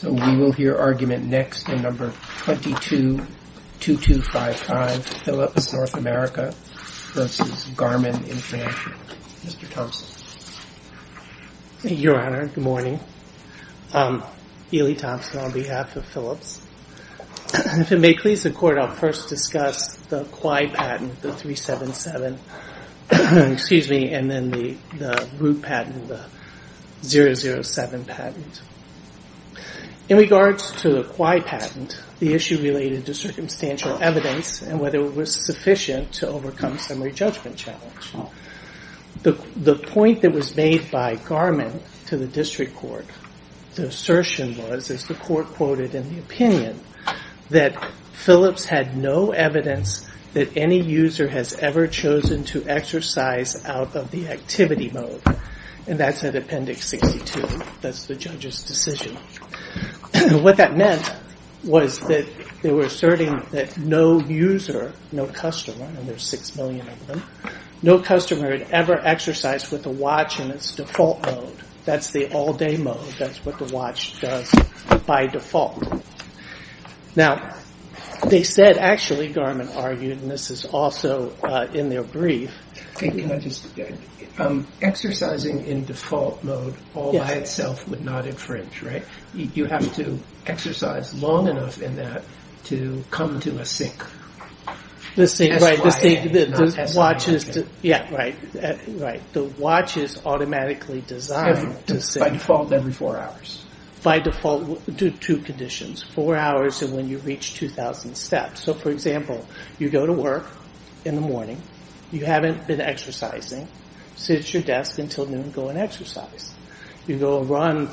So we will hear argument next in number 222255, Philips North America versus Garmin International. Mr. Thompson. Your Honor, good morning. Ely Thompson on behalf of Philips. If it may please the Court, I'll first discuss the Quai patent, the 377, and then the Root patent, the 007 patent. In regards to the Quai patent, the issue related to circumstantial evidence and whether it was sufficient to overcome summary judgment challenge. The point that was made by Garmin to the district court, the assertion was, as the court quoted in the opinion, that Philips had no evidence that any user has ever chosen to exercise out of the activity mode. And that's at Appendix 62. That's the judge's decision. What that meant was that they were asserting that no user, no customer, and there's 6 million of them, no customer had ever exercised with the watch in its default mode. That's the all-day mode. That's what the watch does by default. Now, they said, actually, Garmin argued, and this is also in their brief. Can I just, exercising in default mode all by itself would not infringe, right? You have to exercise long enough in that to come to a sync. The sync, right? The watch is, right. The watch is automatically designed to sync by default every 4 hours. By default, do two conditions: 4 hours and when you reach 2,000 steps. So, for example, you go to work in the morning, you haven't been exercising, sit at your desk until noon, go and exercise. You go and run,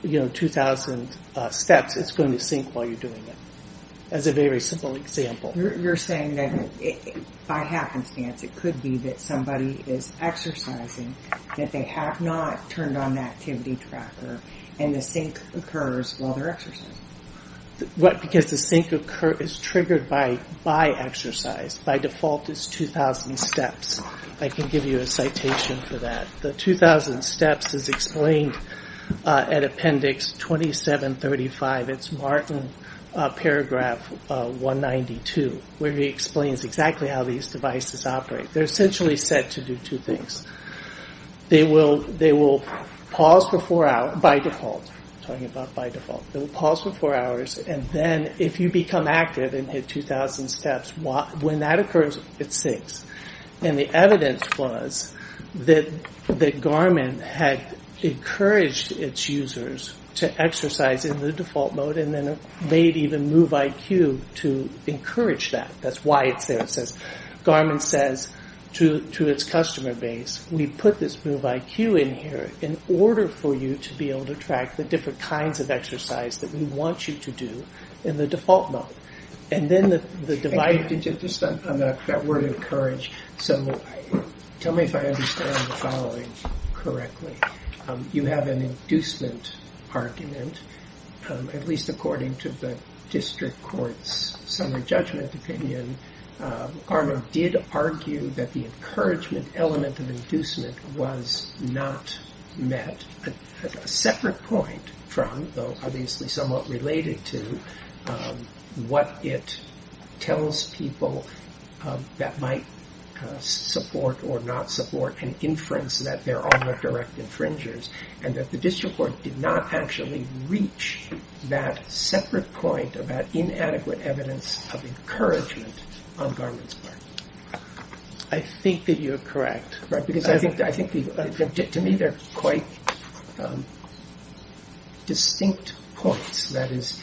2,000 steps. It's going to sync while you're doing it. As a very simple example. You're saying that by happenstance, it could be that somebody is exercising, that they have not turned on the activity tracker, and the sync occurs while they're exercising. Right, because the sync is triggered by exercise. By default, it's 2,000 steps. I can give you a citation for that. The 2,000 steps is explained at Appendix 2735. It's Martin paragraph 192, where he explains exactly how these devices operate. They're essentially set to do two things. They will pause for 4 hours by default. Talking about by default. They will pause for 4 hours, and then if you become active and hit 2,000 steps, when that occurs, it syncs. And the evidence was that Garmin had encouraged its users to exercise in the default mode, and then made even Move IQ to encourage that. That's why it's there. It says, Garmin says to its customer base, we put this Move IQ in here in order for you to be able to track the different kinds of exercise that we want you to do in the default mode. And then the device... Just on that word encourage, so tell me if I understand the following correctly. You have an inducement argument, at least according to the district court's summary judgment opinion. Garmin did argue that the encouragement element of inducement was not met. A separate point from, though obviously somewhat related to, what it tells people that might support or not support an inference that there are direct infringers, and that the district court did not actually reach that separate point about inadequate evidence of encouragement on Garmin's part. I think that you're correct. Right, because I think to me they're quite distinct points. That is,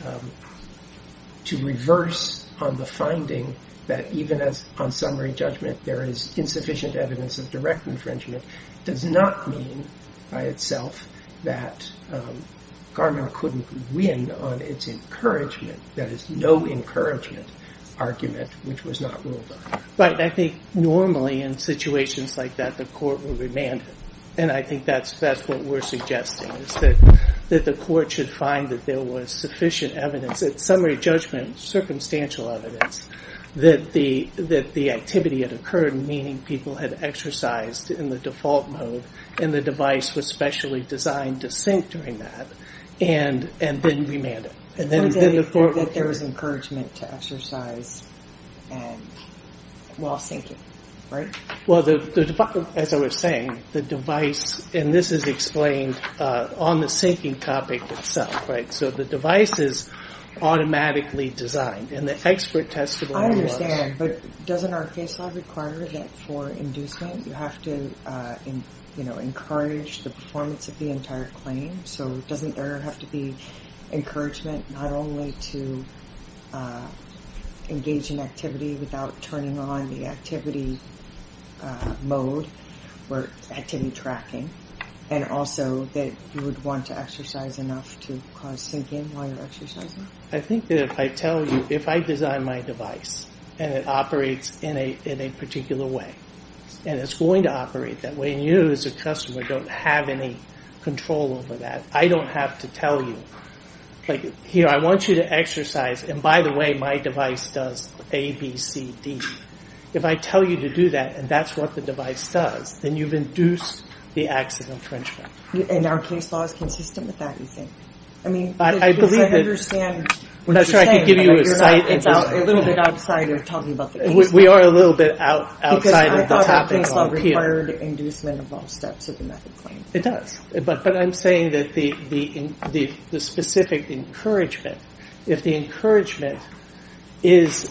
to reverse on the finding that even as on summary judgment there is insufficient evidence of direct infringement does not mean by itself that Garmin couldn't win on its encouragement, that is, no encouragement argument, which was not ruled on. Right, I think normally in situations like that the court will remand it. And I think that's what we're suggesting, is that the court should find that there was sufficient evidence, that summary judgment, circumstantial evidence, that the activity had occurred, meaning people had exercised in the default mode, and the device was specially designed to sync during that, and then remand it. And then Or the court that there was encouragement to exercise and while sinking, right? Well, as I was saying, the device, and this is explained on the sinking topic itself, right? So the device is automatically designed, and the expert testimony I understand, but doesn't our case law require that for inducement you have to, encourage the performance of the entire claim? So doesn't there have to be encouragement not only to engage in activity without turning on the activity mode or activity tracking, and also that you would want to exercise enough to cause sinking while you're exercising? I think that if I design my device and it operates in a particular way, and it's going to operate that way, and you as a customer don't have any control over that, I don't have to tell you, like, here, I want you to exercise, and by the way, my device does A, B, C, D. If I tell you to do that, and that's what the device does, then you've induced the acts of infringement. And our case law is consistent with that, you think? I mean, I believe I that. understand. I'm not sure I could give you a site. It's a little bit outside of talking about the case law. We are a little bit outside of the topic. Because I thought our case law on appeal. required inducement of all steps of the method claim. It does, but I'm saying that the specific encouragement, if the encouragement is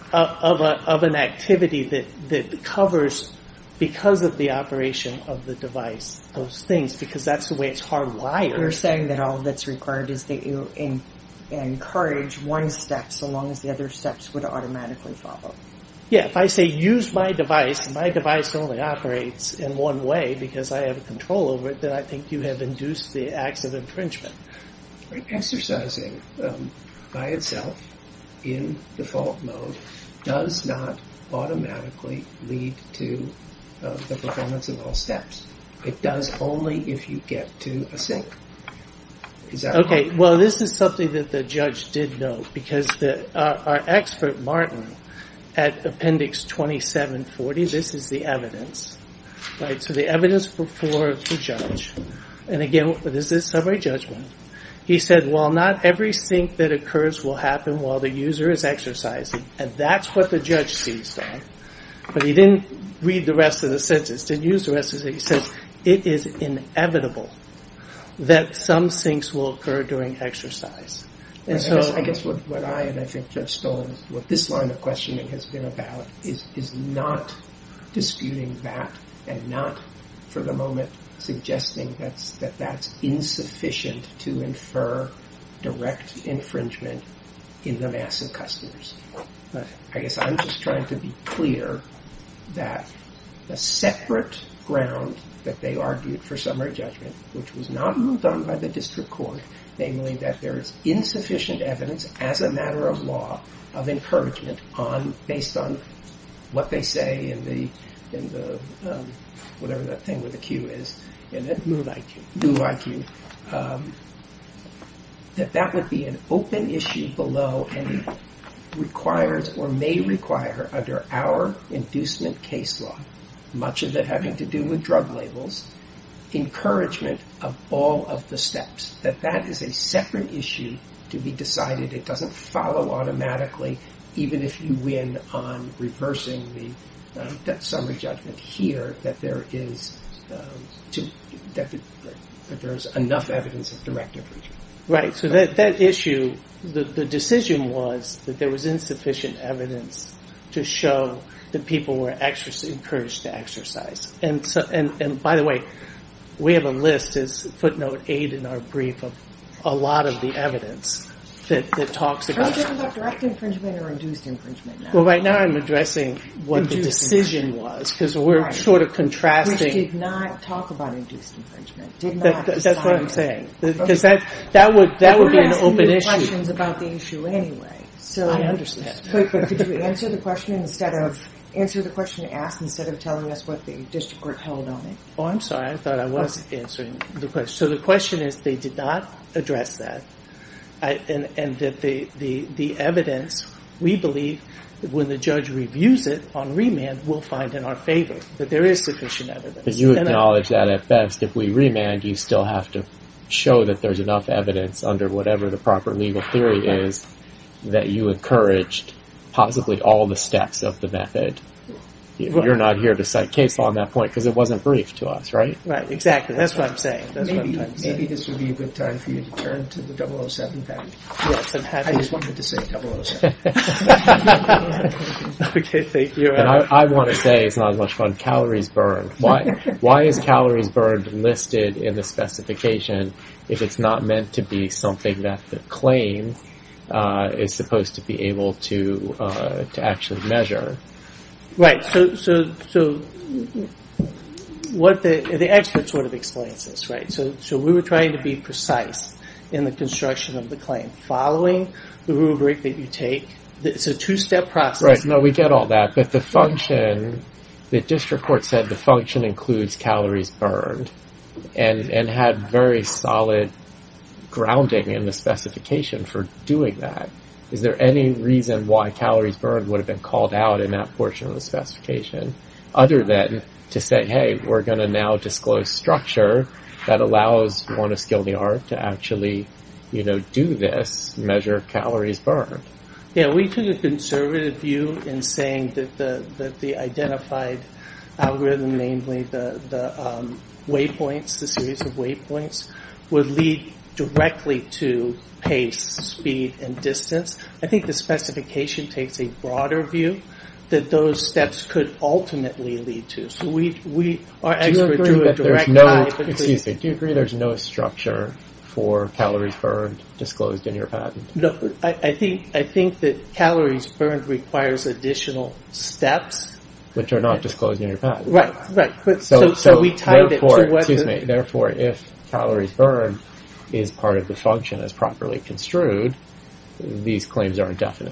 of an activity that covers, because of the operation of the device, those things, because that's the way it's hardwired. You're saying that all that's required is that you encourage one step so long as the other steps would automatically follow. Yeah, if I say use my device, and my device only operates in one way because I have control over it, then I think you have induced the acts of infringement. Right. Exercising by itself in default mode does not automatically lead to the performance of all steps. It does only if you get to a sync. Is that okay? Right? Well, this is something that the judge did note, because our expert Martin at Appendix 2740, this is the evidence, right? So the evidence before the judge, and again, this is summary judgment. He said, while not every sync that occurs will happen while the user is exercising, and that's what the judge seized on, but he didn't read the rest of the sentence, didn't use the rest of it. He says, it is inevitable that some syncs will occur during exercise. And I guess what I think Judge Stoll, what this line of questioning has been about is not disputing that, and not for the moment suggesting that's insufficient to infer direct infringement in the mass of customers. Right. I guess I'm just trying to be clear that the separate ground that they argued for summary judgment, which was not moved on by the district court, namely that there is insufficient evidence as a matter of law of encouragement based on what they say in the whatever that thing with the Q is in it, Move IQ. Move IQ, that would be an open issue below, and it requires or may require under our inducement case law, much of it having to do with drug labels, encouragement of all of the steps. That is a separate issue to be decided. It doesn't follow automatically, even if you win on reversing the summary judgment here, that there is that there's enough evidence of direct infringement. Right. So that issue, the decision was that there was insufficient evidence to show that people were encouraged to exercise. And so, and by the way, we have a list, as footnote 8 in our brief, of a lot of the evidence that talks about. Are you talking about direct infringement or induced infringement now? Well, right now I'm addressing what the decision was, because we're sort of contrasting. Which did not talk about induced infringement. That's what I'm saying. Because that would be an open issue. Questions about the issue anyway. So I understand. But could you answer the question asked instead of telling us what the district court held on it? Oh, I'm sorry. I thought I was answering the question. So the question is, they did not address that, and that the evidence, we believe, that when the judge reviews it on remand, will find in our favor that there is sufficient evidence. But you acknowledge that at best, if we remand, you still have to show that there's enough evidence under whatever the proper legal theory is that you encouraged possibly all the steps of the method. You're not here to cite case law on that point because it wasn't briefed to us, right? Right, exactly. That's what I'm saying. That's what I'm trying to say. Maybe this would be a good time for you to turn to the 007 patent. Yes, I'm happy. I just wanted to say 007. Okay, thank you. And I want to say it's not as much fun. Calories burned. Why is calories burned listed in the specification if it's not meant to be something that the claim is supposed to be able to actually measure? Right. So what the expert sort of explains this, right? So we were trying to be precise in the construction of the claim, following the rubric that you take. It's a two-step process. Right. No, we get all that, but the function, the district court said the function includes calories burned, and had very solid grounding in the specification for doing that. Is there any reason why calories burned would have been called out in that portion of the specification, other than to say, hey, we're going to now disclose structure that allows one of skill in the art to actually, do this, measure calories burned? Yeah, we took a conservative view in saying that the identified algorithm, namely the waypoints, the series of waypoints, would lead directly to pace, speed, and distance. I think the specification takes a broader view that those steps could ultimately lead to. So our expert drew a direct tie between. Excuse me. Do you agree there's no structure for calories burned disclosed in your patent? No, I think that calories burned requires additional steps, which are not disclosed in your patent. Right. But so we tied it to what. Excuse me. Therefore, if calories burned is part of the function as properly construed, these claims are indefinite.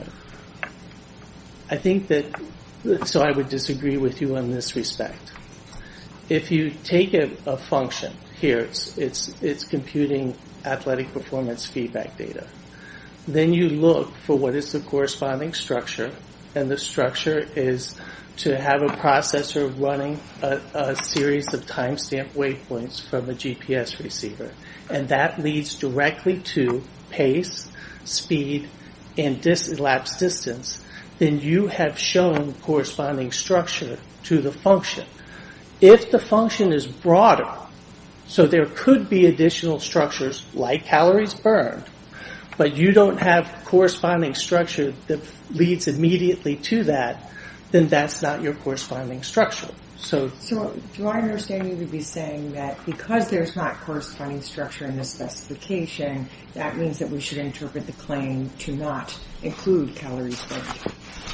I think so I would disagree with you in this respect. If you take a function, here it's computing athletic performance feedback data, then you look for what is the corresponding structure, and the structure is to have a processor running a series of timestamp waypoints from a GPS receiver. And that leads directly to pace, speed, and elapsed distance. Then you have shown corresponding structure to the function. If the function is broader, so there could be additional structures like calories burned, but you don't have corresponding structure that leads immediately to that, then that's not your corresponding structure. So do I understand you to be saying that because there's not corresponding structure in the specification, that means that we should interpret the claim to not include calories burned?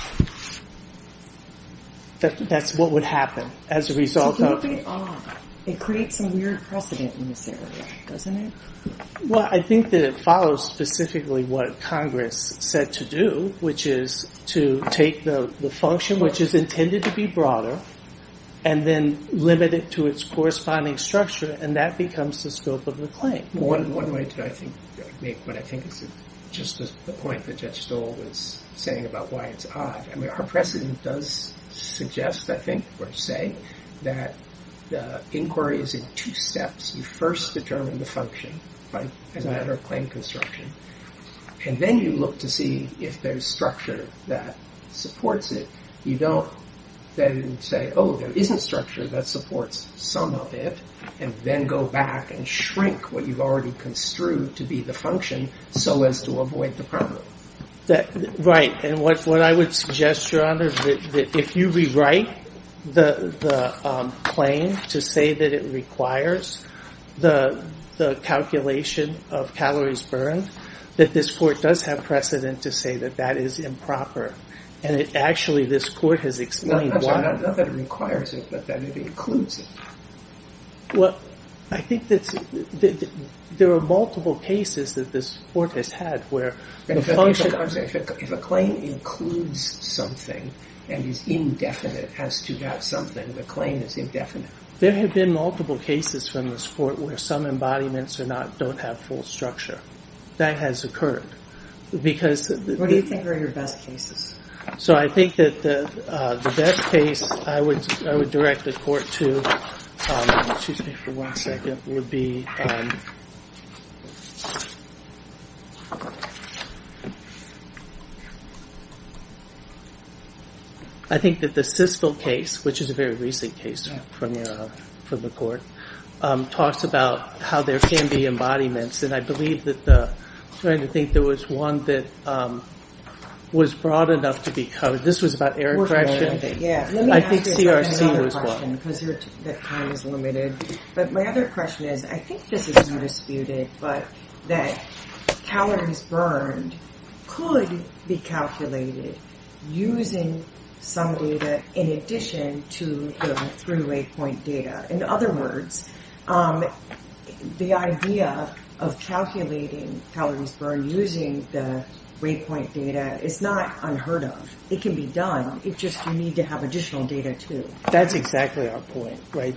That's what would happen as a result of. It creates some weird precedent in this area, doesn't it? Well, I think that it follows specifically what Congress said to do, which is to take the function which is intended to be broader and then limit it to its corresponding structure, and that becomes the scope of the claim. One way to, I think, make what I think is just the point that Judge Stoll was saying about why it's odd. I mean, our precedent does suggest, I think, or say, that the inquiry is in two steps. You first determine the function as a matter of claim construction, and then you look to see if there's structure that supports it. You don't then say, oh, there isn't structure that supports some of it, and then go back and shrink what you've already construed to be the function so as to avoid the problem. Right, and what I would suggest, Your Honor, is that if you rewrite the claim to say that it requires the calculation of calories burned, that this Court does have precedent to say that that is improper. And this Court has explained why. Not that it requires it, but that it includes it. Well, I think that there are multiple cases that this Court has had where the function. If a claim includes something and is indefinite as to that something, the claim is indefinite. There have been multiple cases from this Court where some embodiments don't have full structure. That has occurred because. What do you think are your best cases? So I think that the best case I would direct the Court to, excuse me for 1 second, would be I think that the Siskel case, which is a very recent case from the court, talks about how there can be embodiments, and I believe that I'm trying to think there was one that was broad enough to be covered. This was about error correction. Yeah, let me I ask think you CRC was question, one. because that time is limited. But my other question is, I think this is undisputed, but that calories burned could be calculated using some data in addition to the through waypoint data. In other words, the idea of calculating calories burned using the waypoint data is not unheard of. It can be done. It's just you need to have additional data too. That's exactly our point, right?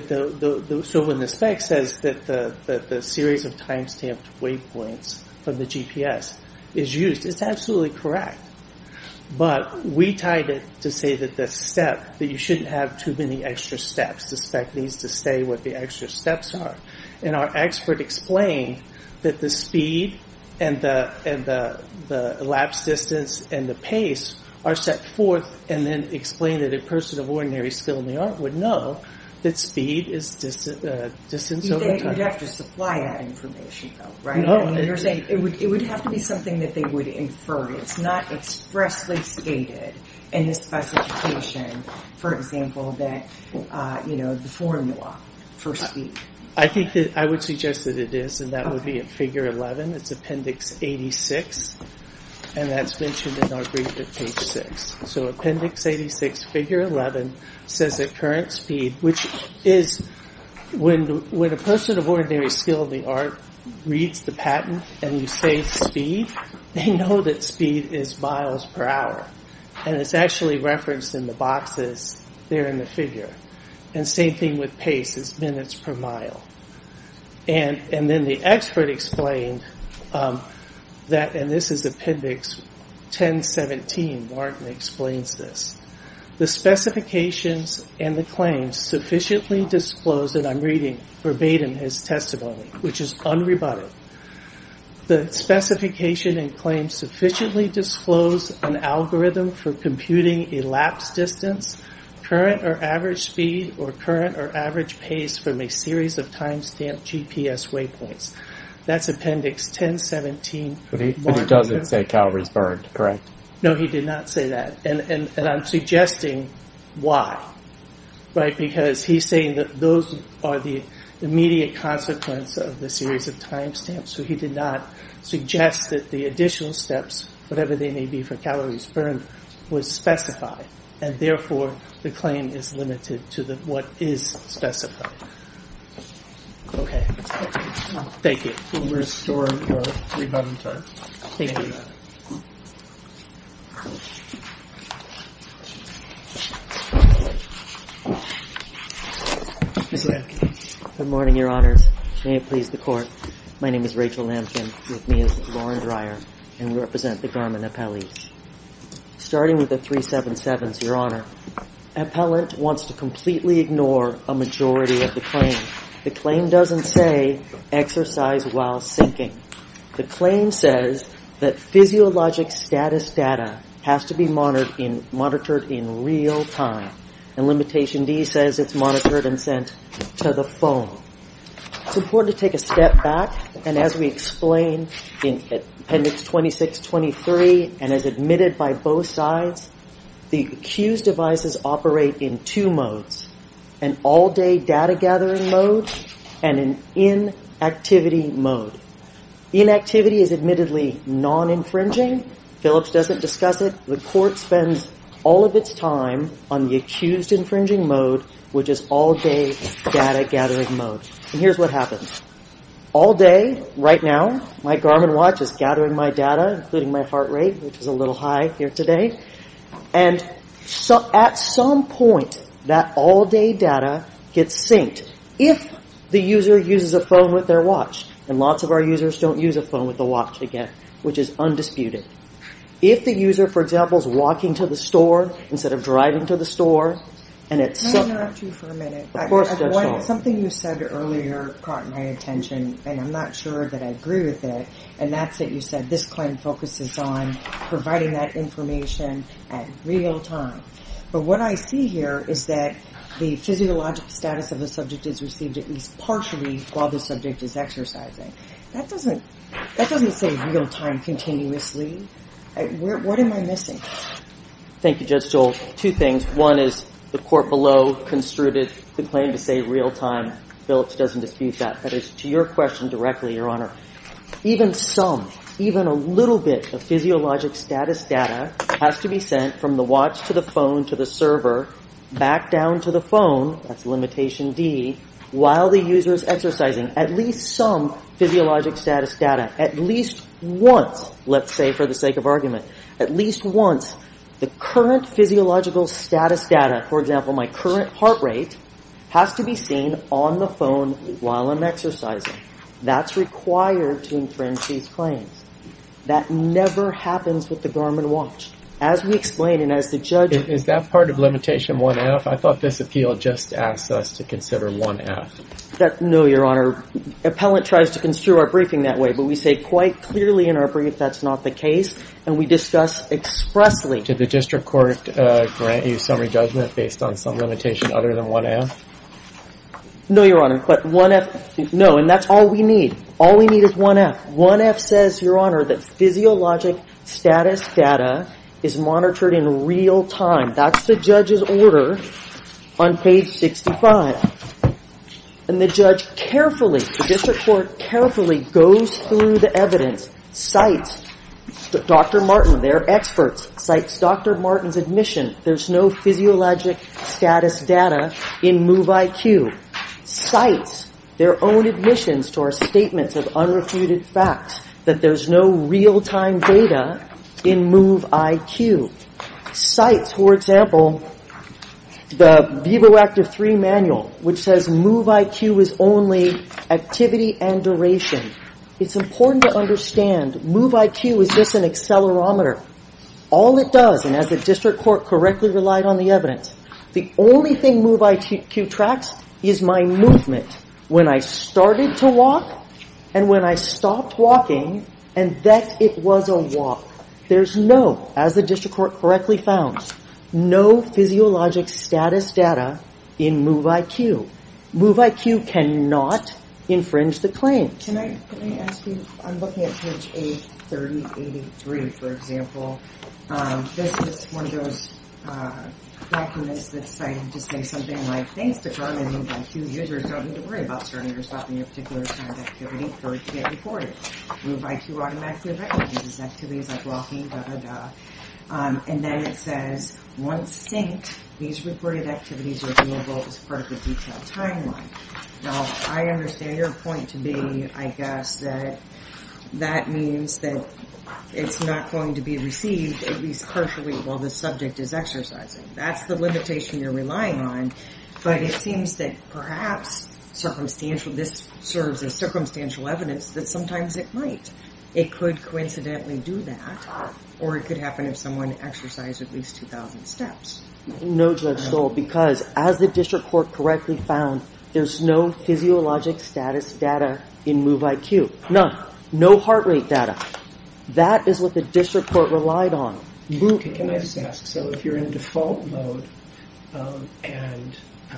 So when the spec says that the series of time-stamped waypoints from the GPS is used, it's absolutely correct. But we tied it to say that that you shouldn't have too many extra steps. The spec needs to say what the extra steps are. And our expert explained that the speed and the elapsed distance and the pace are set forth, and then explained that a person of ordinary skill in the art would know that speed is distance over time. You'd have to supply that information, though, right? No, I mean, you're saying it would have to be something that they would infer. It's not expressly stated in the specification, for example, that the formula for speed. I think that I would suggest that it is, and that would be at Figure 11. It's Appendix 86, and that's mentioned in our brief at page 6. So Appendix 86, Figure 11, says that current speed, which is when a person of ordinary skill in the art reads the patent and you say speed, they know that speed is miles per hour. And it's actually referenced in the boxes there in the figure. And same thing with pace, is minutes per mile. And then the expert explained that, and this is Appendix 1017, Martin explains this. The specifications and the claims sufficiently disclose, and I'm reading verbatim his testimony, which is unrebutted. The specification and claims sufficiently disclose an algorithm for computing elapsed distance, current or average speed, or current or average pace from a series of time-stamped GPS waypoints. That's Appendix 1017. But he doesn't say calories burned, correct? No, he did not say that. And I'm suggesting why, right? Because he's saying that those are the immediate consequence of the series of timestamps. So he did not suggest that the additional steps, whatever they may be for calories burned, was specified. And therefore, the claim is limited to what is specified. Okay. Thank you. We'll restore your rebuttal time. Thank you. Ms. Lampkin. Good morning, Your Honors. May it please the Court. My name is Rachel Lampkin. With me is Lauren Dreyer, and we represent the Garmin appellees. Starting with the 377s, Your Honor, appellant wants to completely ignore a majority of the claim. The claim doesn't say exercise while syncing. The claim says that physiologic status data has to be monitored in real time. And limitation D says it's monitored and sent to the phone. It's important to take a step back, and as we explain in Appendix 2623, and as admitted by both sides, the accused devices operate in two modes: an all-day data gathering mode and an inactivity mode. Inactivity is admittedly non-infringing. Phillips doesn't discuss it. The court spends all of its time on the accused infringing mode, which is all-day data gathering mode. And here's what happens. All day, right now, my Garmin watch is gathering my data, including my heart rate, which is a little high here today. And so at some point, that all-day data gets synced if the user uses a phone with their watch. And lots of our users don't use a phone with a watch, again, which is undisputed. If the user, for example, is walking to the store instead of driving to the store, And it's Can I interrupt you for a minute? Of course, Judge Schall. Something you said earlier caught my attention, and I'm not sure that I agree with it, and that's that you said this claim focuses on providing that information at real time. But what I see here is that the physiological status of the subject is received at least partially while the subject is exercising. That doesn't say real time continuously. What am I missing? Thank you, Judge Stoll. Two things. One is the court below construed the claim to say real time. Phillips doesn't dispute that. That is, to your question directly, Your Honor, even a little bit of physiologic status data has to be sent from the watch to the phone to the server, back down to the phone, that's limitation D, while the user is exercising. At least some physiologic status data. At least once, let's say for the sake of argument, at least once the current physiological status data, for example, my current heart rate, has to be seen on the phone while I'm exercising. That's required to infringe these claims. That never happens with the Garmin watch. As we explained and as the judge... Is that part of limitation 1F? I thought this appeal just asked us to consider 1F. No, Your Honor. Appellant tries to construe our briefing that way, but we say quite clearly in our brief that's not the case, and we discuss expressly... Did the district court grant you summary judgment based on some limitation other than 1F? No, Your Honor, but 1F... No, and that's all we need. All we need is 1F. 1F says, Your Honor, that physiologic status data is monitored in real time. That's the judge's order on page 65. And the judge carefully, the district court carefully goes through the evidence, cites Dr. Martin, their experts, cites Dr. Martin's admission. There's no physiologic status data in MoveIQ. Cites their own admissions to our statements of unrefuted facts that there's no real-time data in MoveIQ. Cites, for example, the VivoActive 3 manual, which says MoveIQ is only activity and duration. It's important to understand MoveIQ is just an accelerometer. All it does, and as the district court correctly relied on the evidence, the only thing MoveIQ tracks is my movement when I started to walk and when I stopped walking, and that it was a walk. There's no, as the district court correctly found, no physiologic status data in MoveIQ. MoveIQ cannot infringe the claims. Can I ask you, I'm looking at page 3083, for example. This is one of those documents that's cited to say something like, thanks to Garmin and MoveIQ, users don't need to worry about starting or stopping a particular timed activity for it to get reported. MoveIQ automatically recognizes activities like walking, and then it says, once synced, these reported activities are viewable as part of the detailed timeline. Now, I understand your point to be, I guess, that means that it's not going to be received, at least partially, while the subject is exercising. That's the limitation you're relying on. But it seems that perhaps this serves as circumstantial evidence that sometimes it might. It could coincidentally do that, or it could happen if someone exercised at least 2,000 steps. No, Judge Stoll, because as the district court correctly found, there's no physiologic status data in MoveIQ. None. No heart rate data. That is what the district court relied on. Can I just ask, so if you're in default mode and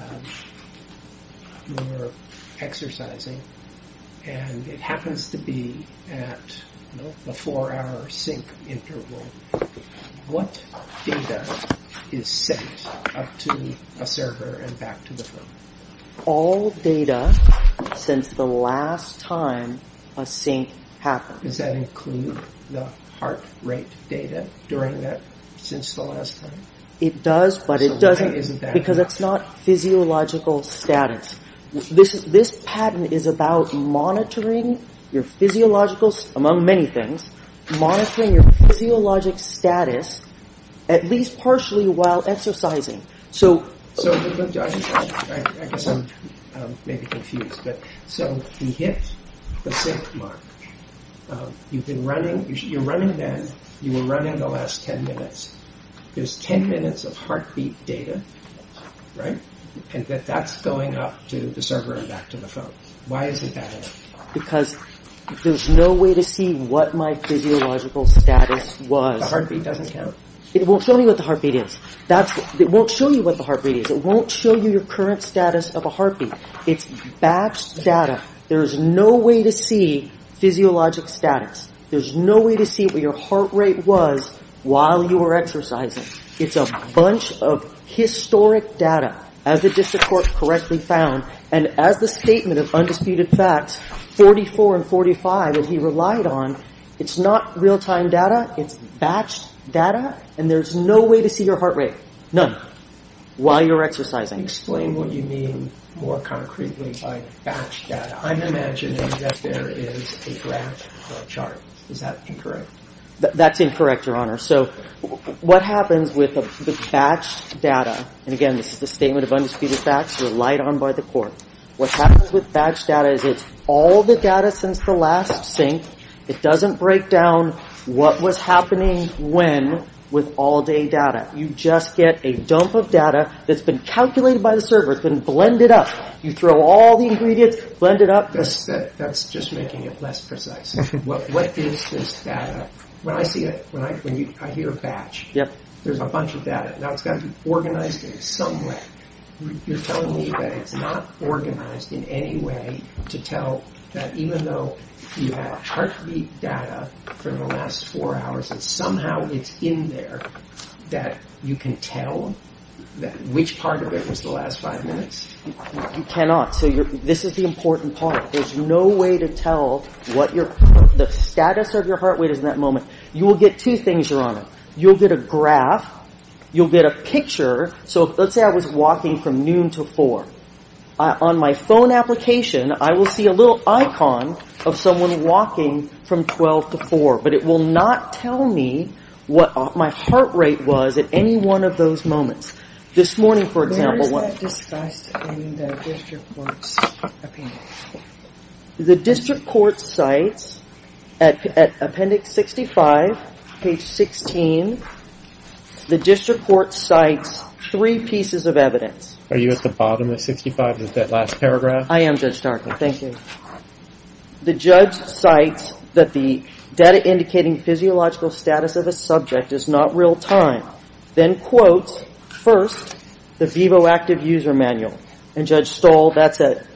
you're exercising and it happens to be at a 4-hour sync interval, what data is sent up to a server and back to the phone? All data since the last time a sync happened. Does that include the heart rate data during that, since the last time? It does, but So it doesn't, why isn't that because enough? it's not physiological status. This patent is about monitoring your physiological, among many things, monitoring your physiologic status, at least partially while exercising. So I guess I'm maybe confused, but so we hit the sync mark. You've been running, you're running then, you were running the last 10 minutes. There's 10 minutes of heartbeat data, right? And that's going up to the server and back to the phone. Why isn't that enough? Because there's no way to see what my physiological status was. The heartbeat doesn't count? It won't show me what the heartbeat is. It won't show you what the heartbeat is. It won't show you your current status of a heartbeat. It's batched data. There's no way to see physiologic status. There's no way to see what your heart rate was while you were exercising. It's a bunch of historic data, as the district court correctly found, and as the statement of undisputed facts, 44 and 45 that he relied on, it's not real-time data, it's batched data, and there's no way to see your heart rate. None. While you're exercising. Explain what you mean more concretely by batch data. I'm imagining that there is a graph or a chart. Is that incorrect? That's incorrect, Your Honor. So what happens with batched data, and again, this is the statement of undisputed facts relied on by the court. What happens with batched data is it's all the data since the last sync. It doesn't break down what was happening when with all-day data. You just get a dump of data that's been calculated by the server. It's been blended up. You throw all the ingredients, blend it up. That's just making it less precise. What is this data? When I see it, I hear batch, Yep. There's a bunch of data. Now it's got to be organized in some way. You're telling me that it's not organized in any way to tell that even though you have heartbeat data for the last 4 hours and somehow it's in there, that you can tell that which part of it was the last 5 minutes? You cannot. So this is the important part. There's no way to tell what the status of your heart rate is in that moment. You will get two things, Your Honor. You'll get a graph. You'll get a picture. So let's say I was walking from noon to 4. On my phone application, I will see a little icon of someone walking from 12 to 4, but it will not tell me what my heart rate was at any one of those moments. This morning, for example... Where is that discussed in the district court's opinion? The district court cites at Appendix 65, page 16, the district court cites 3 pieces of evidence. Are you at the bottom of 65? Is that last paragraph? I am, Judge Starkey. Thank you. The judge cites that the data indicating physiological status of a subject is not real time, then quotes, first, the Vivo Active User Manual. And Judge Stoll, that's at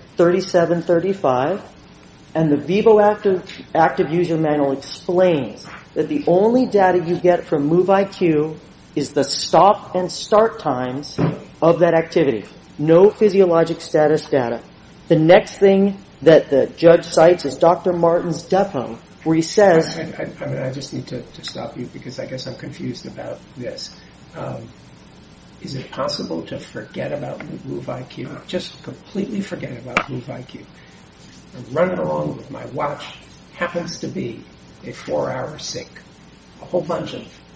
3735. And the Vivo Active User Manual explains that the only data you get from MoveIQ is the stop and start times of that activity. No physiologic status data. The next thing that the judge cites is Dr. Martin's depot, where he says... I just need to stop you because I guess I'm confused about this. Is it possible to forget about MoveIQ? Just completely forget about MoveIQ. I'm running along with my watch. Happens to be a 4-hour sync. A whole bunch,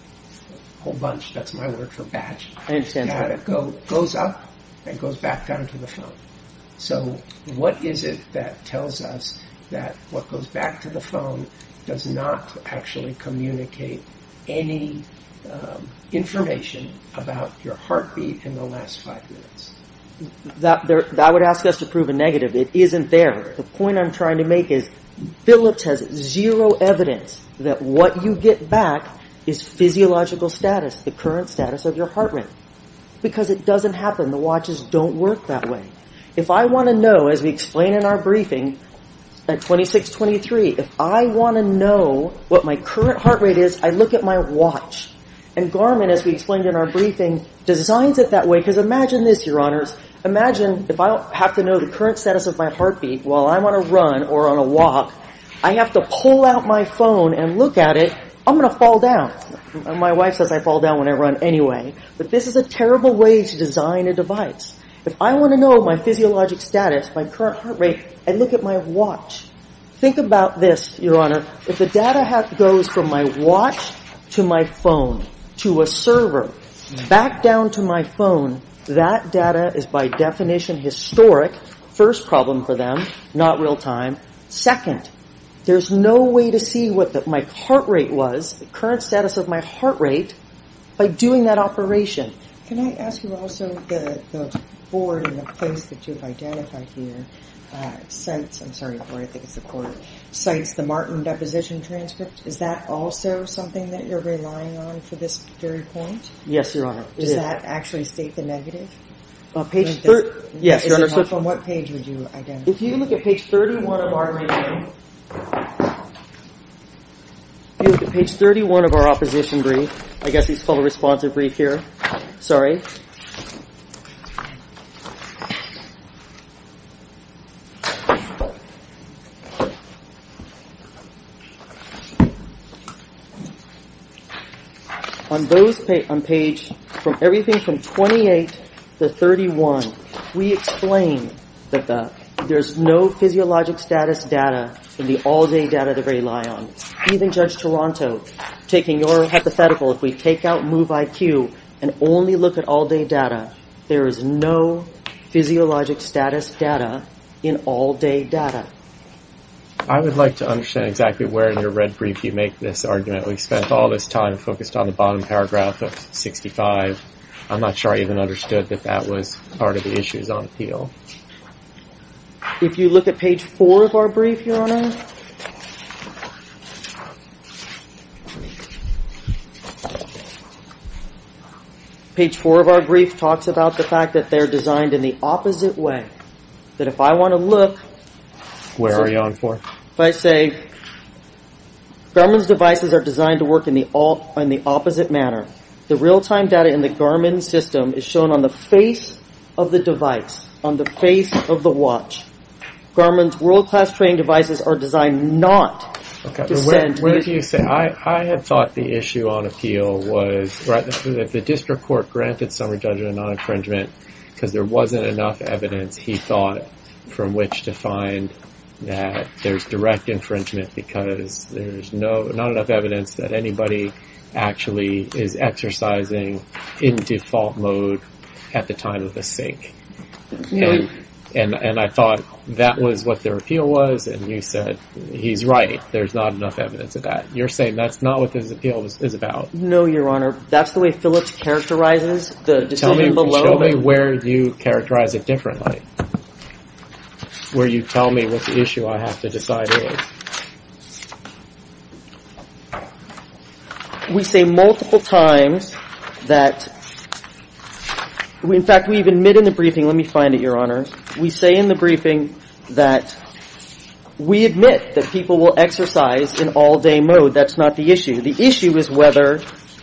that's my word for batch. I understand. Data goes up and goes back down to the phone. So what is it that tells us that what goes back to the phone does not actually communicate any information about your heartbeat in the last 5 minutes? That would ask us to prove a negative. It isn't there. The point I'm trying to make is Phillips has zero evidence that what you get back is physiological status, the current status of your heart rate. Because it doesn't happen. The watches don't work that way. If I want to know, as we explain in our briefing at 2623, if I want to know what my current heart rate is, I look at my watch. And Garmin, as we explained in our briefing, designs it that way. Because imagine this, Your Honors. Imagine if I have to know the current status of my heartbeat while I'm on a run or on a walk, I have to pull out my phone and look at it. I'm going to fall down. My wife says I fall down when I run anyway. But this is a terrible way to design a device. If I want to know my physiologic status, my current heart rate, I look at my watch. Think about this, Your Honor. If the data goes from my watch to my phone, to a server, back down to my phone, that data is by definition historic. First problem for them, not real time. Second, there's no way to see what my heart rate was, the current status of my heart rate, by doing that operation. Can I ask you also the board and the place that you've identified here cites, I'm sorry, the board, I think it's the court, cites the Martin deposition transcript. Is that also something that you're relying on for this very point? Yes, Your Honor. Does that actually state the negative? Page 30. Yes, Your Honor. So from what page would you identify? If you look at page 31 of our briefing, if you look at page 31 of our opposition brief, I guess it's called a responsive brief here. Sorry. On page, from everything from 28 to 31, we explain that there's no physiologic status data in the all-day data that they rely on. Even Judge Toronto, taking your hypothetical, if we take out MoveIQ and only look at all-day data, there is no physiologic status data in all-day data. I would like to understand exactly where in your red brief you make this argument. We've spent all this time focused on the bottom paragraph of 65. I'm not sure I even understood that was part of the issues on appeal. If you look at page 4 of our brief, Your Honor, page 4 of our brief talks about the fact that they're designed in the opposite way. That if I want to look... Where are you on 4? If I say, Garmin's devices are designed to work in the opposite manner. The real-time data in the Garmin system is shown on the face of the device, on the face of the watch. Garmin's world-class training devices are designed not to send... Where do you say... I had thought the issue on appeal was that the district court granted summary judgment on infringement because there wasn't enough evidence, he thought, from which to find that there's direct infringement because there's not enough evidence that anybody actually is exercising in default mode at the time of the sync. And I thought that was what their appeal was, and you said, he's right, there's not enough evidence of that. You're saying that's not what this appeal is about. No, Your Honor. That's the way Phillips characterizes the decision below. Show me where you characterize it differently. Where you tell me what the issue I have to decide is. We say multiple times that, in fact, we even admit in the briefing, let me find it, Your Honor. We say in the briefing that we admit that people will exercise in all-day mode. That's not the issue. The issue is whether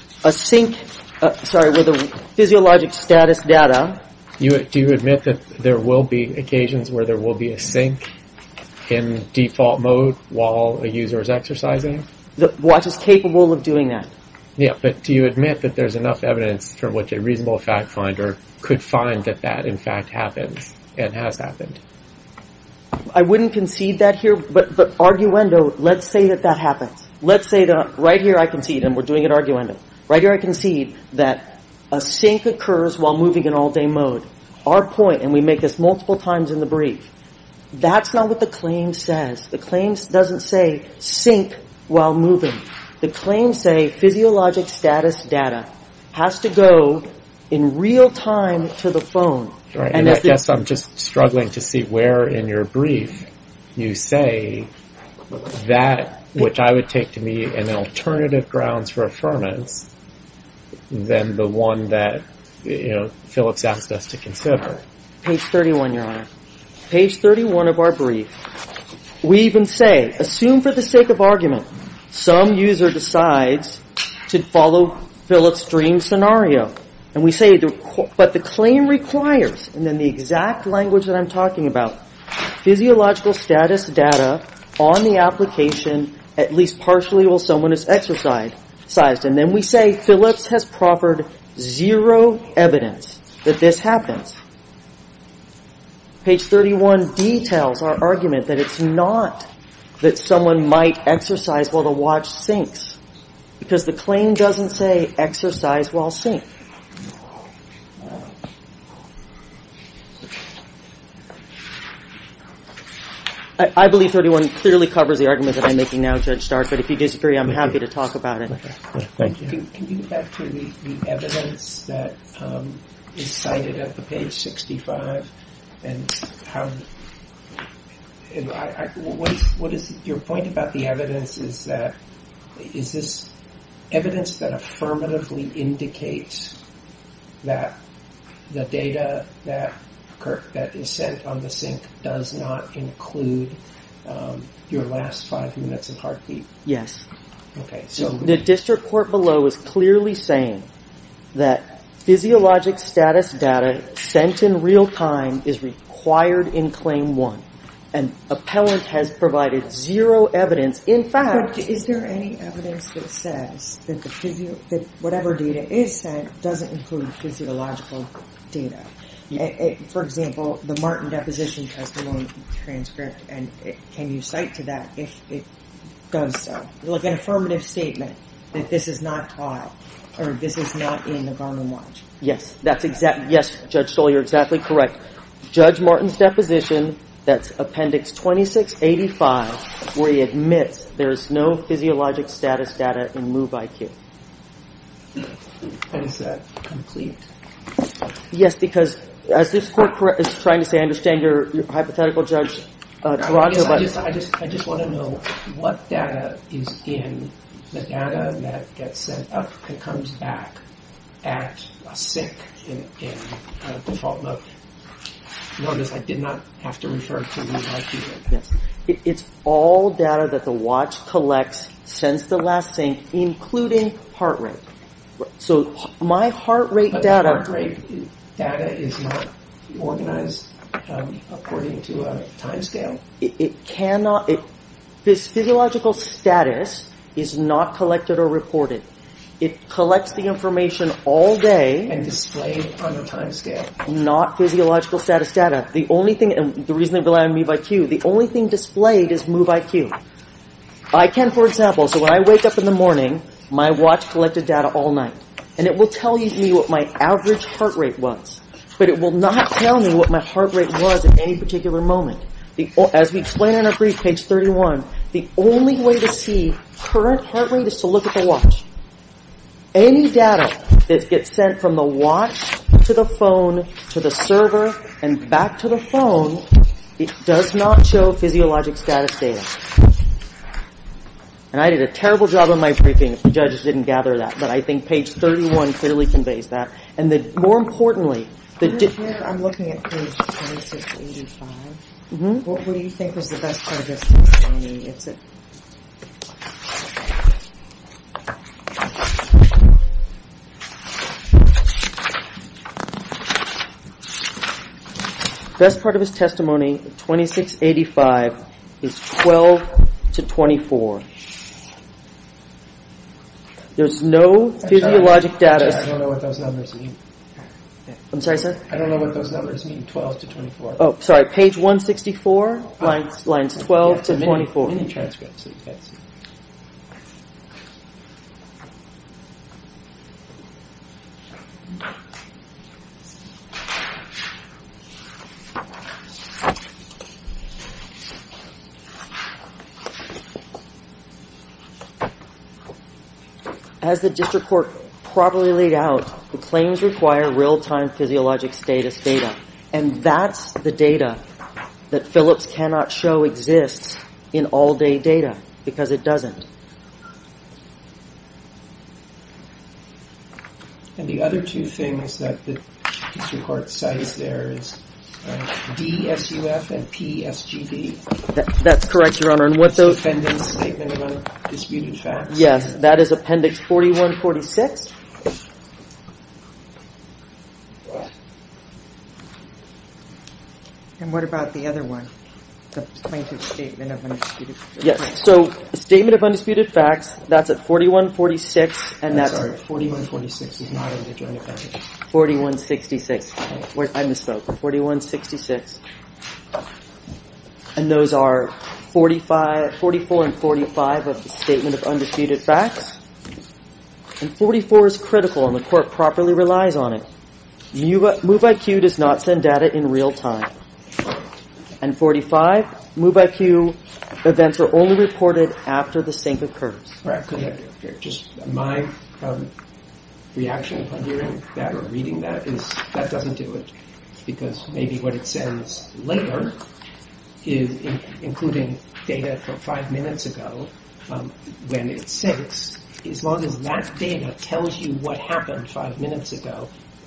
whether physiologic status data... Do you admit that there will be occasions where there will be a sync in default mode while a user is exercising? The watch is capable of doing that. Yeah, but do you admit that there's enough evidence from which a reasonable fact finder could find that in fact happens and has happened? I wouldn't concede that here, but arguendo, let's say that happens. Let's say that right here I concede, and we're doing it arguendo. Right here I concede that a sync occurs while moving in all-day mode. Our point, and we make this multiple times in the brief, that's not what the claim says. The claim doesn't say sync while moving. The claims say physiologic status data has to go in real time to the phone. Right, and I guess I'm just struggling to see where in your brief you say that, which I would take to be an alternative grounds for affirmance than the one that, Phillips asked us to consider. Page 31, Your Honor. Page 31 of our brief. We even say, assume for the sake of argument, some user decides to follow Phillips' dream scenario. And we say, but the claim requires, and then the exact language that I'm talking about, physiological status data on the application at least partially while someone is exercised. And then we say Phillips has proffered zero evidence that this happens. Page 31 details our argument that it's not that someone might exercise while the watch syncs, because the claim doesn't say exercise while sync. I believe 31 clearly covers the argument that I'm making now, Judge Stark, but if you disagree, I'm happy to talk about it. Thank you. Can you get back to the evidence that is cited at the page 65 and how? What is your point about the evidence? Is this evidence that affirmatively indicates that the data that is sent on the sync does not include your last 5 minutes of heartbeat? Yes. Okay, so the district court below is clearly saying that physiologic status data sent in real time is required in Claim 1. And appellant has provided zero evidence. In fact, but is there any evidence that says that that whatever data is sent doesn't include physiological data? For example, the Martin deposition testimony transcript, and can you cite to that if it does so? Like an affirmative statement that this is not taught or this is not in the Garmin watch. Yes, yes, Judge Stoll, you're exactly correct. Judge Martin's deposition, that's Appendix 2685, where he admits there is no physiologic status data in MoveIQ. And is that complete? Yes, because as this court is trying to say, I understand your hypothetical, Judge Toronto. I just want to know what data is in the data that gets sent up and comes back at a sync in default mode. Notice I did not have to refer to MoveIQ. Yes, it's all data that the watch collects since the last sync, including heart rate. So my heart rate data. Heart rate data is not organized according to a time scale? It cannot. This physiological status is not collected or reported. It collects the information all day. And displayed on a time scale? Not physiological status data. The only thing, and the reason they rely on MoveIQ, the only thing displayed is MoveIQ. I can, for example, so when I wake up in the morning, my watch collected data all night. And it will tell me what my average heart rate was. But it will not tell me what my heart rate was at any particular moment. As we explain in our brief, page 31, the only way to see current heart rate is to look at the watch. Any data that gets sent from the watch to the phone to the server and back to the phone, it does not show physiologic status data. And I did a terrible job on my briefing if the judges didn't gather that, but I think page 31 clearly conveys that. And more importantly, here I'm looking at page 2685. Mm-hmm. What do you think was the best part of this testimony? It's a best part of his testimony, 2685, is 12 to 24. There's no physiologic data. I don't know what those numbers mean. I'm sorry, sir? I don't know what those numbers mean, 12 to 24. Oh, sorry, page 164, lines 12 to 24. Mini transcripts that you guys see. As the district court properly laid out, the claims require real-time physiologic status data. And that's the data that Phillips cannot show exists in all-day data, because it doesn't. And the other two things that the district court cites there is DSUF and PSGB. That's correct, Your Honor. And what those defendant's statement of undisputed facts. Yes, that is Appendix 4146. And what about the other one? The plaintiff's statement of undisputed facts. Yes, so statement of undisputed facts, that's at 4146, and that's... Sorry, 4146 is not in the joint appendix. 4166. I misspoke. 4166. And those are 44 and 45 of the statement of undisputed facts. And 44 is critical, and the court properly relies on it. MoveIQ does not send data in real time. And 45, MoveIQ events are only reported after the sync occurs. Right, just my reaction upon hearing that or reading that is that doesn't do it. Because maybe what it sends later is including data from 5 minutes ago when it syncs. As long as that data tells you what happened 5 minutes ago,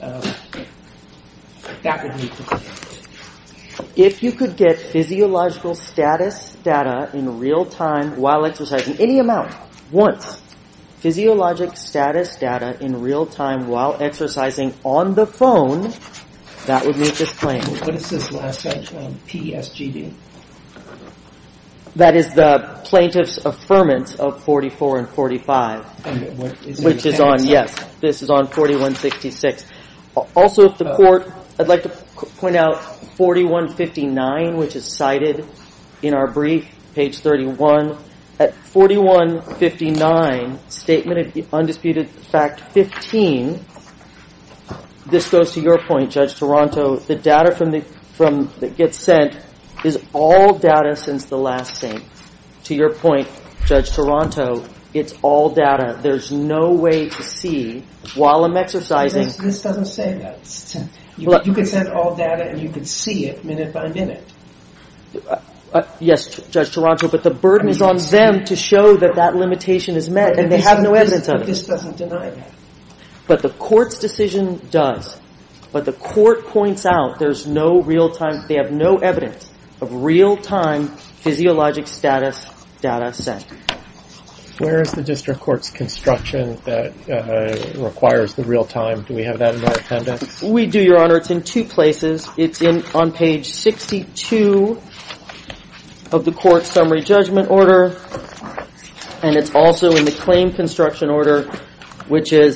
that would meet the claim. If you could get physiological status data in real time while exercising, any amount, once, physiologic status data in real time while exercising on the phone, that would meet this claim. What is this last sentence? PSGD? That is the plaintiff's affirmance of 44 and 45, And what is it? which is on, yes, this is on 4166. Also, if the court, I'd like to point out 4159, which is cited in our brief, page 31. At 4159, statement of undisputed fact 15, this goes to your point, Judge Toronto. The data that gets sent is all data since the last sync. To your point, Judge Toronto, it's all data. There's no way to see while I'm exercising. This doesn't say that. You could send all data and you could see it minute by minute. Yes, Judge Toronto, but the burden is on them to show that limitation is met, and they have no evidence of it. But this doesn't deny that. But the court's decision does. But the court points out there's no real-time, they have no evidence of real-time physiologic status data sent. Where is the district court's construction that requires the real time? Do we have that in our appendix? We do, Your Honor. It's in two places. It's on page 62 of the court's summary judgment order, and it's also in the claim construction order, which is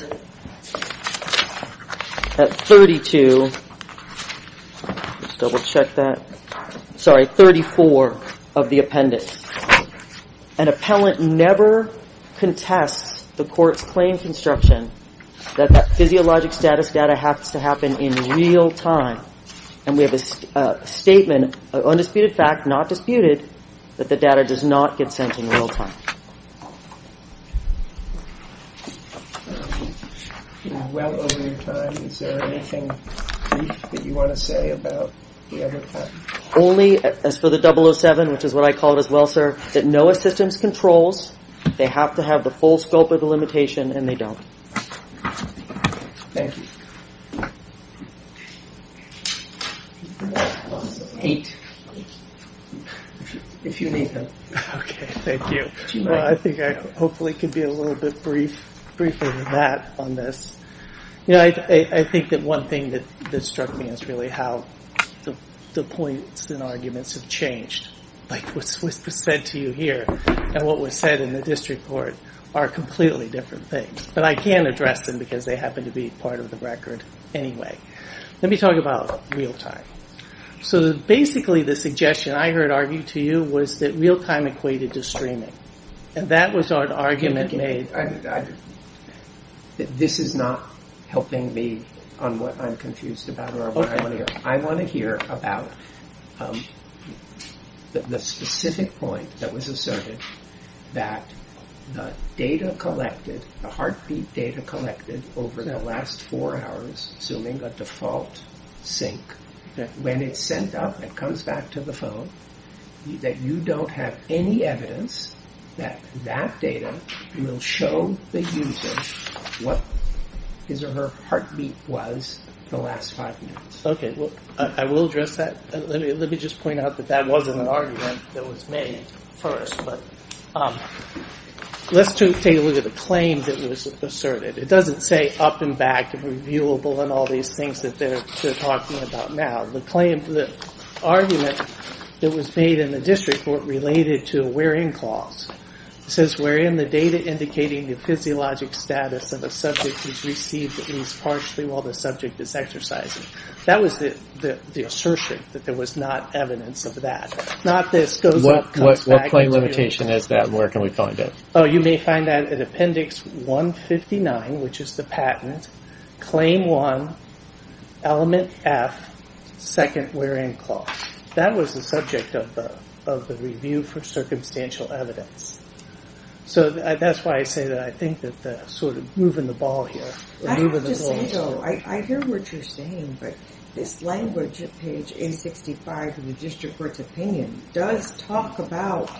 at 32. Let's double check that. 34 of the appendix. An appellant never contests the court's claim construction that physiologic status data has to happen in real time. And we have a statement, an undisputed fact, not disputed, that the data does not get sent in real time. Well over your time, is there anything brief that you want to say about the other patent? Only, as for the 007, which is what I call it as well, sir, that NOAA systems controls, they have to have the full scope of the limitation, and they don't. Thank you. 8. If you need them. Okay, thank you. You Well, I think I hopefully can be a little bit briefer than that on this. You know, I think that one thing that struck me is really how the points and arguments have changed. Like what was said to you here and what was said in the district court are completely different things. But I can address them because they happen to be part of the record anyway. Let me talk about real time. So basically the suggestion I heard argued to you was that real time equated to streaming. And that was an argument made. This is not helping me on what I'm confused about or what I want to hear. I want to hear about the specific point that was asserted that the data collected, the heartbeat data collected over the last 4 hours, assuming a default sync, when it's sent up and comes back to the phone, that you don't have any evidence that that data will show the user what his or her heartbeat was the last 5 minutes. Okay, well, I will address that. Let me just point out that wasn't an argument that was made first, but let's take a look at the claim that was asserted. It doesn't say up and back and reviewable and all these things that they're talking about now. The argument that was made in the district court related to a wherein clause. It says wherein the data indicating the physiologic status of a subject is received at least partially while the subject is exercising. That was the assertion that there was not evidence of that. Not this goes up, comes back. What claim limitation is that and where can we find it? Oh, you may find that at Appendix 159, which is the patent, Claim 1, Element F, second wherein clause. that was the subject of the review for circumstantial evidence. So that's why I say that I think that the sort of moving the ball here. I have to say, though, I hear what you're saying, but this language at page 865 of the district court's opinion does talk about,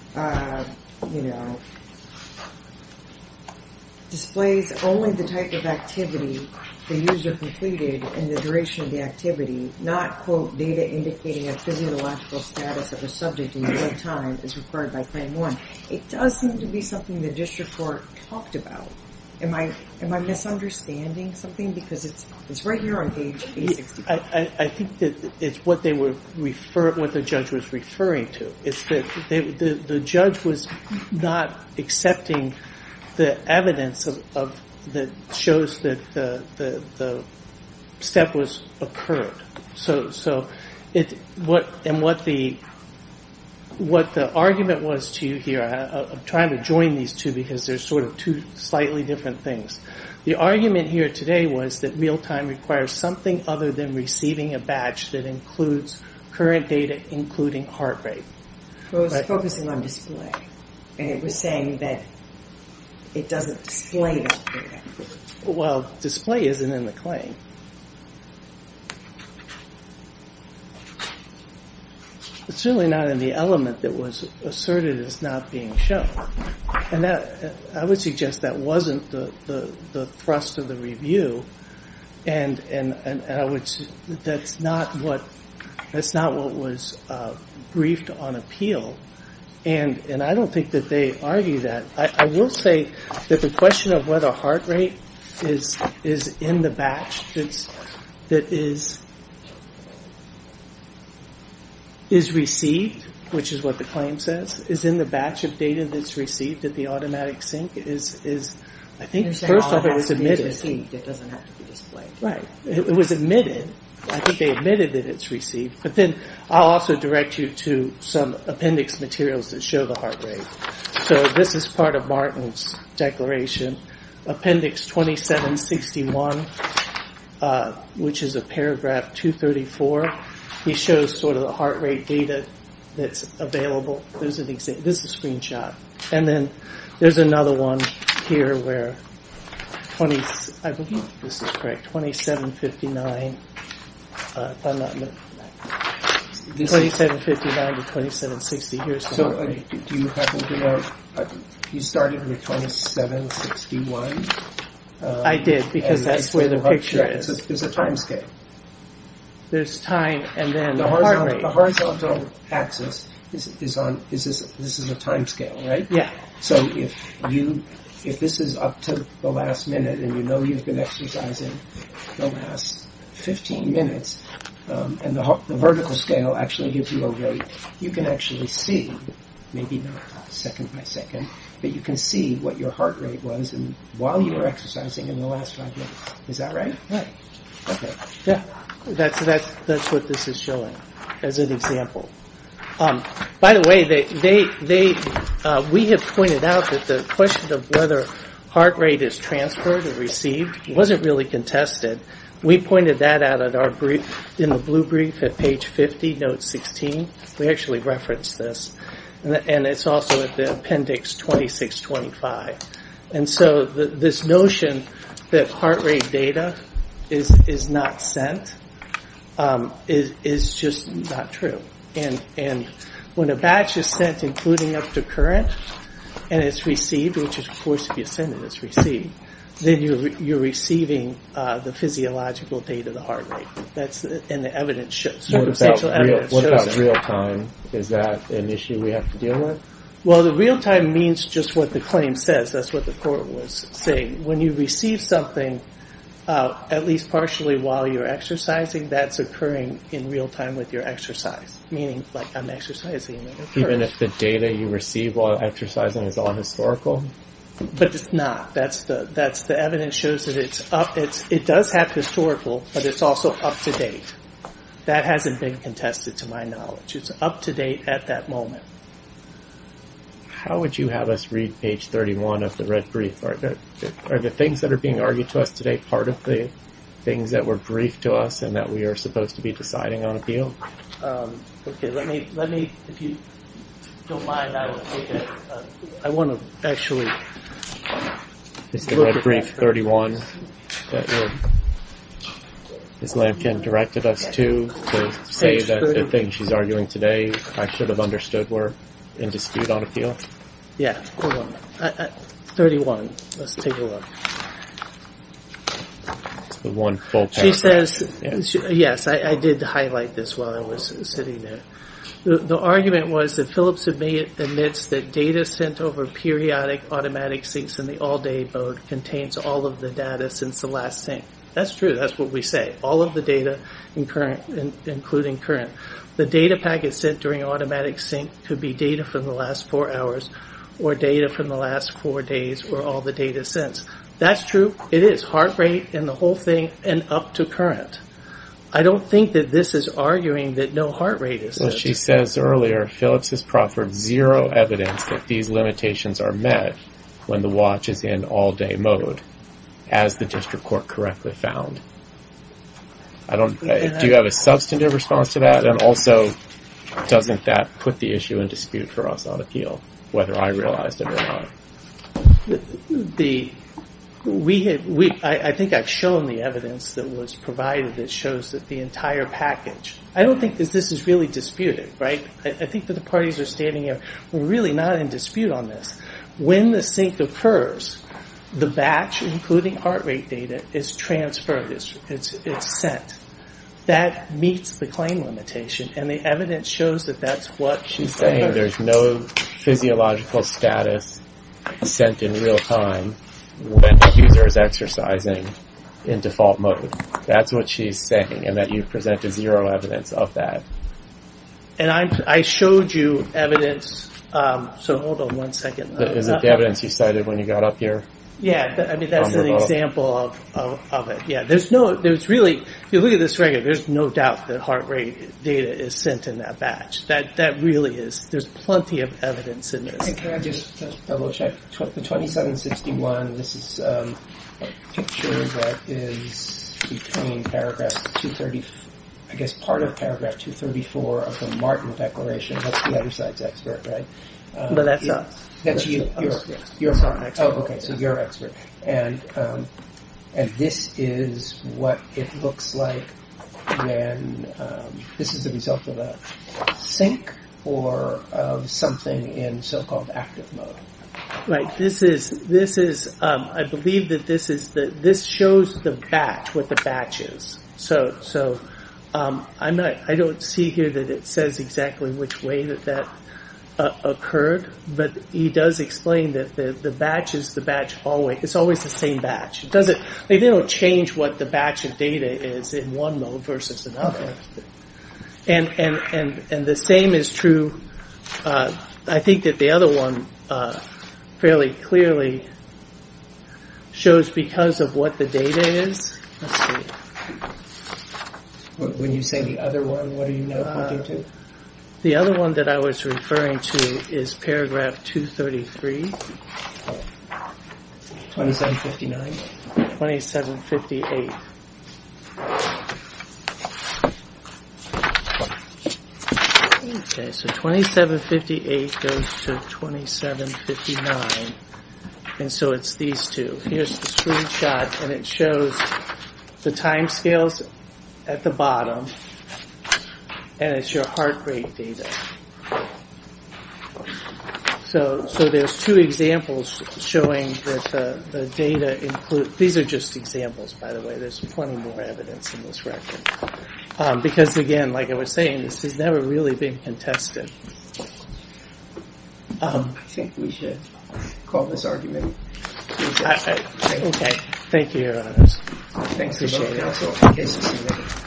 displays only the type of activity the user completed and the duration of the activity, not, quote, data indicating a physiological status of a subject in real time as required by Claim 1. It does seem to be something the district court talked about. Am I misunderstanding something? Because it's right here on page 865. I think that it's what they were what the judge was referring to. It's that the judge was not accepting the evidence of that shows that the step was occurred. So what the argument was to you here, I'm trying to join these two because they're sort of two slightly different things. The argument here today was that real time requires something other than receiving a batch that includes current data, including heart rate. Well, it was focusing on display, and it was saying that it doesn't display that data. Well, display isn't in the claim. It's certainly not in the element that was asserted as not being shown. And that, I would suggest that wasn't the thrust of the review. And I would, that's not what was briefed on appeal. And I don't think that they argue that. I will say that the question of whether heart rate is in the batch that is received, which is what the claim says, is in the batch of data that's received at the automatic sync is I think first off it was admitted. It doesn't have to be displayed. Right. It was admitted. I think they admitted that it's received. But then I'll also direct you to some appendix materials that show the heart rate. So this is part of Martin's declaration. Appendix 2761, which is a paragraph 234. He shows sort of the heart rate data that's available. There's an example. This is a screenshot. And then there's another one here where I believe this is correct, 2759. If I'm not 2759 to 2760. Here's the heart rate. Do you happen to know? You started with 2761. I did because that's where the picture is. There's a time scale. There's time and then the heart rate. The horizontal axis is on. This is a time scale, right? Yeah. So if this is up to the last minute and you know you've been exercising the last 15 minutes, and the vertical scale actually gives you a rate, you can actually see, maybe not second by second, but you can see what your heart rate was and while you were exercising in the last 5 minutes. Is that right? Right. Okay. Yeah. That's what this is showing as an example. By the way, we have pointed out that the question of whether heart rate is transferred or received wasn't really contested. We pointed that out at our brief, in the blue brief at page 50, note 16. We actually referenced this. And it's also at the appendix 2625. And so this notion that heart rate data is not sent is just not true. And when a batch is sent including up to current and it's received, which is of course if you send it, it's received, then you're receiving the physiological data, the heart rate. That's and the evidence shows. Circumstantial evidence shows. What about real time? Is that an issue we have to deal with? Well, the real time means just what the claim says. That's what the court was saying. When you receive something, at least partially while you're exercising, that's occurring in real time with your exercise. Meaning, like I'm exercising. Even if the data you receive while exercising is all historical? But it's not. That's the evidence shows that it's up. It does have historical, but it's also up to date. That hasn't been contested to my knowledge. It's up to date at that moment. How would you have us read page 31 of the red brief? Are the things that are being argued to us today part of the things that were briefed to us and that we are supposed to be deciding on appeal? Okay, let me, if you don't mind, I will take it. I want to actually. Is the red brief 31 that Ms. Lampkin directed us to say that the things she's arguing today I should have understood were in dispute on appeal? Yeah, hold on. 31. Let's take a look. It's the one full paragraph. She says, yes, I did highlight this while I was sitting there. The argument was that Phillips admits that data sent over periodic automatic syncs in the all-day mode contains all of the data since the last sync. That's true. That's what we say. All of the data, including current. The data packet sent during automatic sync could be data from the last 4 hours or data from the last 4 days or all the data since. That's true. It is. Heart rate and the whole thing and up to current. I don't think that this is arguing that no heart rate is Well, she says earlier, Phillips has proffered zero evidence that these limitations are met when the watch is in all-day mode, as the district court correctly found. Do you have a substantive response to that? And also, doesn't that put the issue in dispute for us on appeal, whether I realized it or not? I think I've shown the evidence that was provided that shows that the entire package. I don't think that this is really disputed, right? I think that the parties are standing here. We're really not in dispute on this. When the sync occurs, the batch, including heart rate data, is transferred. It's sent. That meets the claim limitation, and the evidence shows that that's what she's saying. There's no physiological status sent in real time when the user is exercising in default mode. That's what she's saying, and that you've presented zero evidence of that. And I showed you evidence. So hold on one second. Is it the evidence you cited when you got up here? Yeah, that's an example of it. Yeah, there's really, if you look at this record, there's no doubt that heart rate data is sent in that batch. That really is. There's plenty of evidence in this. Can I just double check? The 2761, this is a picture that is between paragraph 230, I guess part of paragraph 234 of the Martin Declaration. That's the other side's expert, right? But that's us. That's you. You're our expert. Oh, okay. So you're expert, and this is what it looks like when this is the result of a sync or of something in so-called active mode. Right. This is. I believe that this shows the batch, what the batch is. So I don't see here that it says exactly which way that occurred, but he does explain that the batch is the batch always. It's always the same batch. It doesn't. They don't change what the batch of data is in one mode versus another. And the same is true. I think that the other one fairly clearly shows because of what the data is. Let's see. When you say the other one, what are you now pointing to? The other one that I was referring to is paragraph 233. 2759. 2758. Okay, so 2758 goes to 2759. And so it's these two. Here's the screenshot, and it shows the time scales at the bottom, and it's your heart rate data. So there's two examples showing that the data include. These are just examples, by the way. There's plenty more evidence in this record. Because again, like I was saying, this has never really been contested. I think we should call this argument. Okay. Thank you, Your Honors. Thanks to both counsel. Case is submitted.